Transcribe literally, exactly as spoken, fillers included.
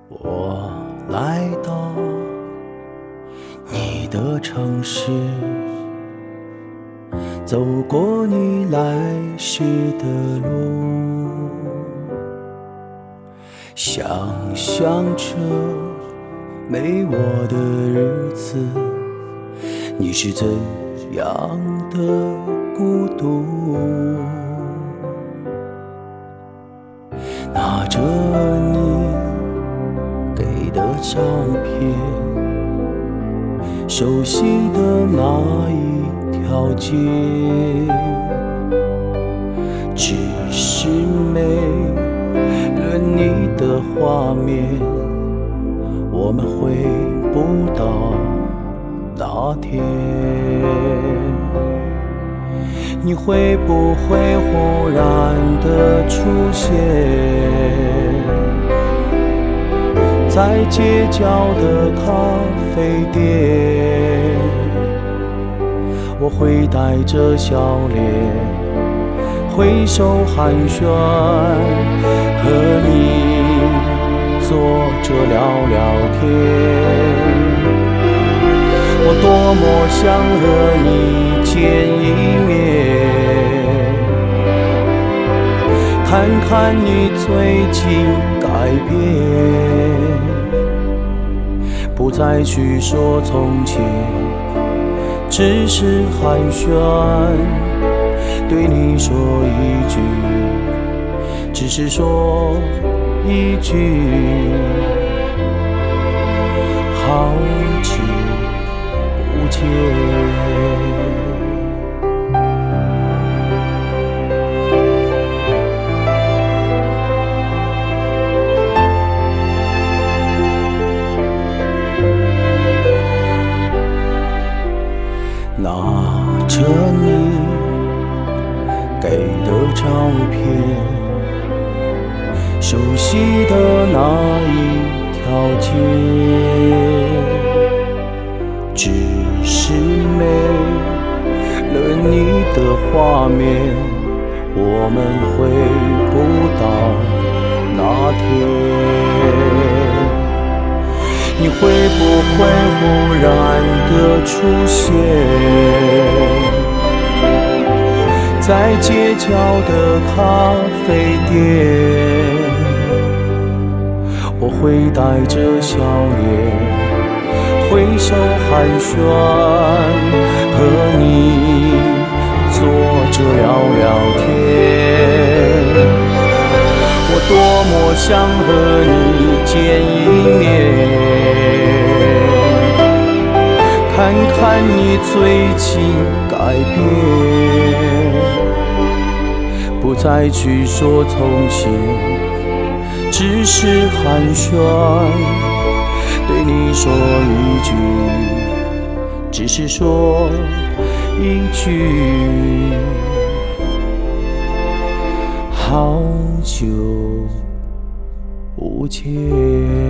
我来到你的城市，走过你来时的路，想象着没我的日子，你是怎样的孤独，拿着你给的照片，熟悉的那一条街，只是没了你的画面，我们回不到那天。你会不会忽然的出现在街角的咖啡店？我会带着笑脸挥手寒暄，和你坐着聊聊天。我多么想和你见一面，看看你最近改变，不再去说从前，只是寒暄，对你说一句，只是说一句，好久不见。拿着你给的照片，熟悉的那一条街，只是没了你的画面，我们回不到那天。你会不会忽然的出现在街角的咖啡店？我会带着笑脸挥手寒暄，和你坐着聊聊天。我多么想和你见一面，看看你最近改变，不再去说从前，只是寒暄，对你说一句，只是说一句，好久不见。